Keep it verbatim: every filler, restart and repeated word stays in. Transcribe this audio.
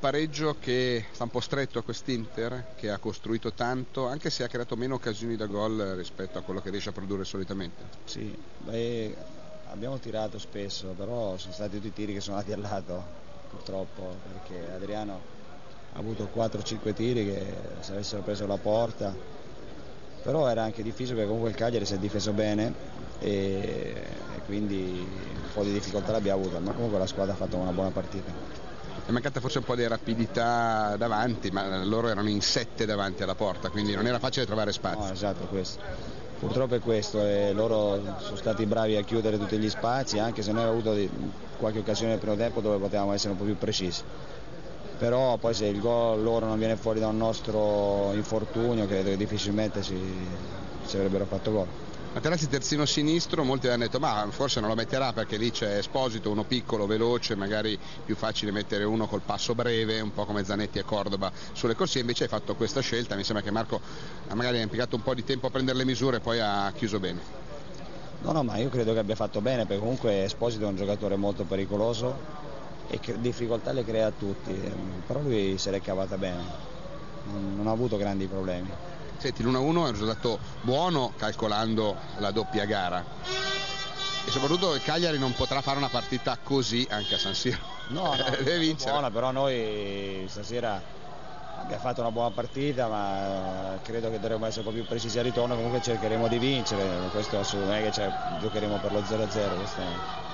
pareggio che sta un po' stretto a quest'Inter, che ha costruito tanto, anche se ha creato meno occasioni da gol rispetto a quello che riesce a produrre solitamente. Sì, beh, abbiamo tirato spesso, però sono stati tutti i tiri che sono andati al lato, purtroppo, perché Adriano ha avuto quattro cinque tiri che se avessero preso la porta, però era anche difficile perché comunque il Cagliari si è difeso bene e, e quindi un po' di difficoltà l'abbiamo avuta, ma comunque la squadra ha fatto una buona partita. È mancata forse un po' di rapidità davanti, ma loro erano in sette davanti alla porta, quindi non era facile trovare spazio. No, esatto, questo. Purtroppo è questo, e loro sono stati bravi a chiudere tutti gli spazi, anche se noi abbiamo avuto qualche occasione nel primo tempo dove potevamo essere un po' più precisi. Però poi se il gol loro non viene fuori da un nostro infortunio, credo che difficilmente si, si avrebbero fatto gol. Materazzi terzino sinistro, molti hanno detto ma forse non lo metterà perché lì c'è Esposito, uno piccolo, veloce, magari più facile mettere uno col passo breve, un po' come Zanetti e Cordoba sulle corsie, invece hai fatto questa scelta, mi sembra che Marco magari ha impiegato un po' di tempo a prendere le misure e poi ha chiuso bene. No, no, ma io credo che abbia fatto bene perché comunque Esposito è un giocatore molto pericoloso e che difficoltà le crea a tutti, però lui se l'è cavata bene, non, non ha avuto grandi problemi. Senti, l'uno a uno è un risultato buono calcolando la doppia gara e soprattutto il Cagliari non potrà fare una partita così anche a San Siro. No, no, deve vincere. Buona, però noi stasera abbiamo fatto una buona partita, ma credo che dovremmo essere un po' più precisi al ritorno, comunque cercheremo di vincere, questo assolutamente, che giocheremo per lo zero a zero.